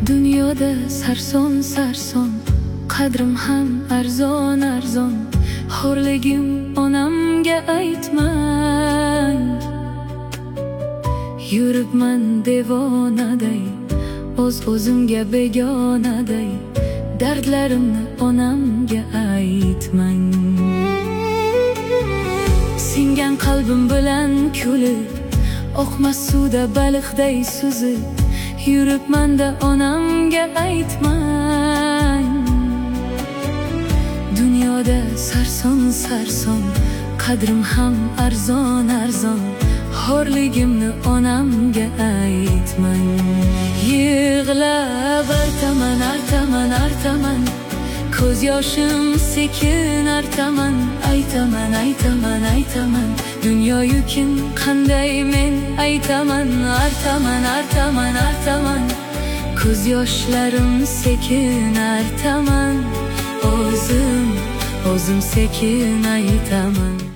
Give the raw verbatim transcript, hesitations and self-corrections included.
Dunyoda sarson sarson, qadrim ham arzon arzon. Xo'rligim onamga aytmang, yuribman devonaday, o'z o'zimga begonaday. Dardlarimni onamga aytmang. Singan qalbim bilan kulib, oqmas suvda baliqday suzib, yuribman-da onamga aytmang. Dunyoda sarson sarson, qadrim ham arzon arzon. Xo'rligimni onamga aytmang. Yig'lab artaman, artaman, artaman, ko'z yoshim sekin artaman. Aytaman, aytaman, aytaman, dunyoyu kim qanday men aytaman. Artaman, artaman, artaman, ko'z yoshlarim sekin artaman. O'zim, o'zim sekin aytaman.